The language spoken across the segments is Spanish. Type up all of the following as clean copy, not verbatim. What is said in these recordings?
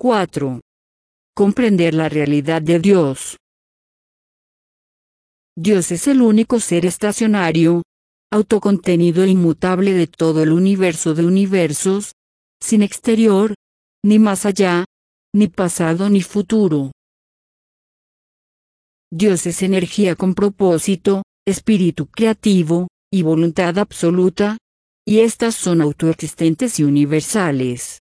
4. Comprender la realidad de Dios. Dios es el único ser estacionario, autocontenido e inmutable de todo el universo de universos, sin exterior, ni más allá, ni pasado ni futuro. Dios es energía con propósito, espíritu creativo, y voluntad absoluta, y estas son autoexistentes y universales.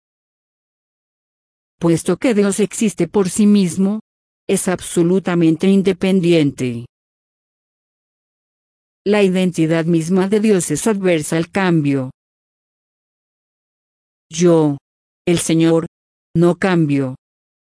Puesto que Dios existe por sí mismo, es absolutamente independiente. La identidad misma de Dios es adversa al cambio. Yo, el Señor, no cambio.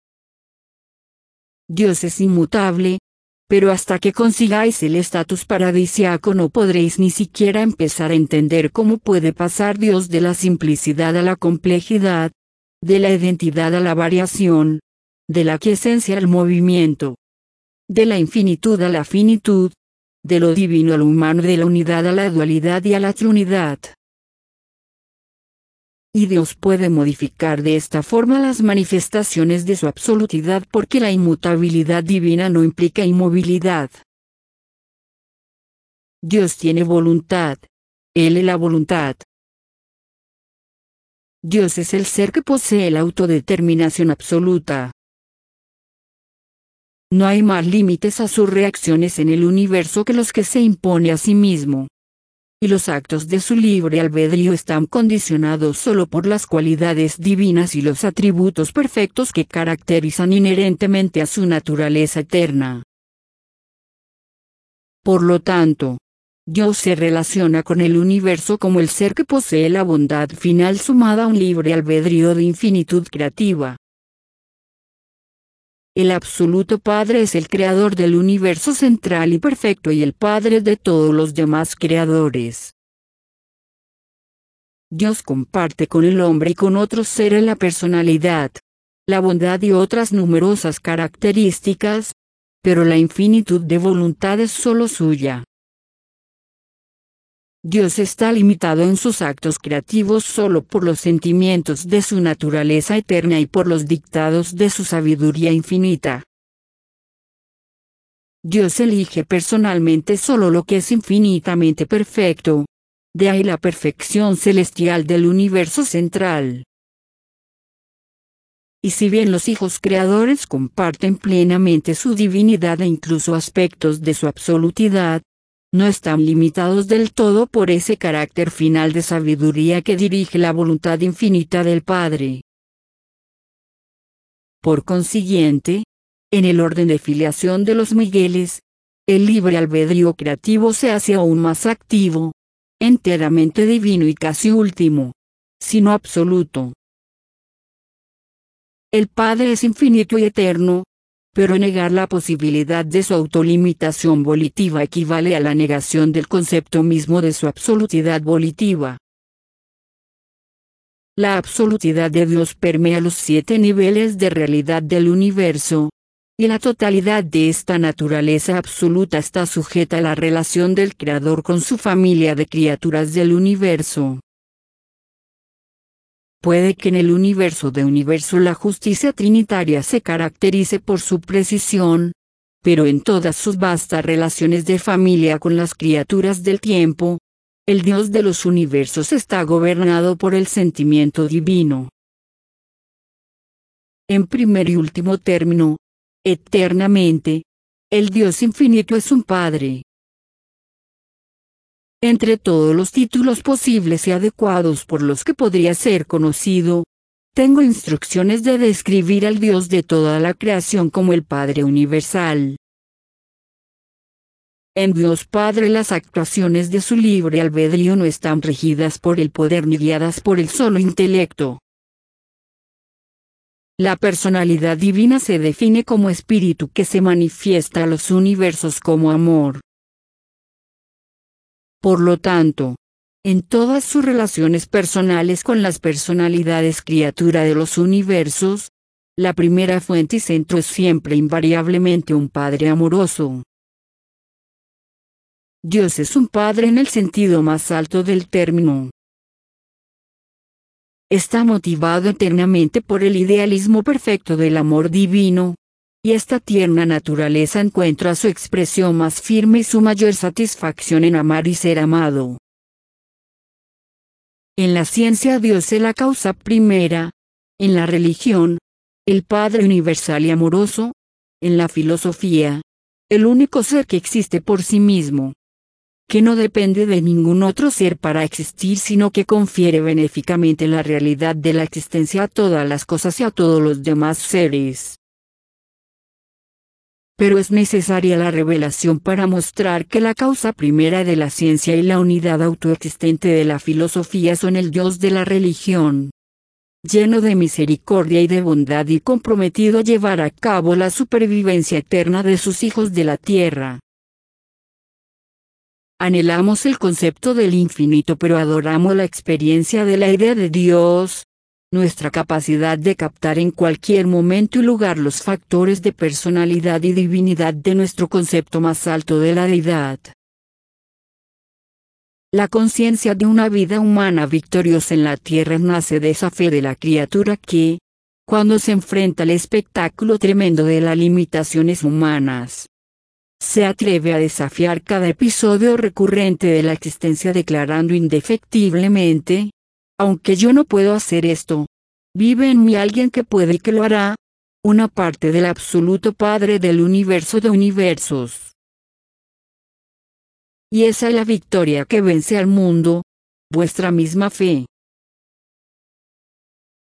Dios es inmutable, pero hasta que consigáis el estatus paradisíaco no podréis ni siquiera empezar a entender cómo puede pasar Dios de la simplicidad a la complejidad, de la identidad a la variación, de la quiesencia al movimiento, de la infinitud a la finitud, de lo divino a lo humano, de la unidad a la dualidad y a la trinidad. Y Dios puede modificar de esta forma las manifestaciones de su absolutidad porque la inmutabilidad divina no implica inmovilidad. Dios tiene voluntad. Él es la voluntad. Dios es el ser que posee la autodeterminación absoluta. No hay más límites a sus reacciones en el universo que los que se impone a sí mismo. Y los actos de su libre albedrío están condicionados solo por las cualidades divinas y los atributos perfectos que caracterizan inherentemente a su naturaleza eterna. Por lo tanto, Dios se relaciona con el universo como el ser que posee la bondad final sumada a un libre albedrío de infinitud creativa. El absoluto Padre es el creador del universo central y perfecto y el Padre de todos los demás creadores. Dios comparte con el hombre y con otros seres la personalidad, la bondad y otras numerosas características, pero la infinitud de voluntad es solo suya. Dios está limitado en sus actos creativos solo por los sentimientos de su naturaleza eterna y por los dictados de su sabiduría infinita. Dios elige personalmente solo lo que es infinitamente perfecto. De ahí la perfección celestial del universo central. Y si bien los hijos creadores comparten plenamente su divinidad e incluso aspectos de su absolutidad, no están limitados del todo por ese carácter final de sabiduría que dirige la voluntad infinita del Padre. Por consiguiente, en el orden de filiación de los Migueles, el libre albedrío creativo se hace aún más activo, enteramente divino y casi último, sino absoluto. El Padre es infinito y eterno, pero negar la posibilidad de su autolimitación volitiva equivale a la negación del concepto mismo de su absolutidad volitiva. La absolutidad de Dios permea los 7 niveles de realidad del universo, y la totalidad de esta naturaleza absoluta está sujeta a la relación del Creador con su familia de criaturas del universo. Puede que en el universo de universo la justicia trinitaria se caracterice por su precisión, pero en todas sus vastas relaciones de familia con las criaturas del tiempo, el Dios de los universos está gobernado por el sentimiento divino. En primer y último término, eternamente, el Dios infinito es un Padre. Entre todos los títulos posibles y adecuados por los que podría ser conocido, tengo instrucciones de describir al Dios de toda la creación como el Padre universal. En Dios Padre las actuaciones de su libre albedrío no están regidas por el poder ni guiadas por el solo intelecto. La personalidad divina se define como espíritu que se manifiesta a los universos como amor. Por lo tanto, en todas sus relaciones personales con las personalidades criatura de los universos, la primera fuente y centro es siempre invariablemente un Padre amoroso. Dios es un Padre en el sentido más alto del término. está motivado eternamente por el idealismo perfecto del amor divino, y esta tierna naturaleza encuentra su expresión más firme y su mayor satisfacción en amar y ser amado. En la ciencia Dios es la causa primera, en la religión, el Padre universal y amoroso, en la filosofía, el único ser que existe por sí mismo, que no depende de ningún otro ser para existir sino que confiere benéficamente la realidad de la existencia a todas las cosas y a todos los demás seres. Pero es necesaria la revelación para mostrar que la causa primera de la ciencia y la unidad autoexistente de la filosofía son el Dios de la religión, lleno de misericordia y de bondad y comprometido a llevar a cabo la supervivencia eterna de sus hijos de la tierra. Anhelamos el concepto del infinito pero adoramos la experiencia de la idea de Dios, nuestra capacidad de captar en cualquier momento y lugar los factores de personalidad y divinidad de nuestro concepto más alto de la deidad. La conciencia de una vida humana victoriosa en la tierra nace de esa fe de la criatura que, cuando se enfrenta al espectáculo tremendo de las limitaciones humanas, se atreve a desafiar cada episodio recurrente de la existencia declarando indefectiblemente: aunque yo no puedo hacer esto, vive en mí alguien que puede y que lo hará, una parte del absoluto Padre del universo de universos. Y esa es la victoria que vence al mundo, vuestra misma fe.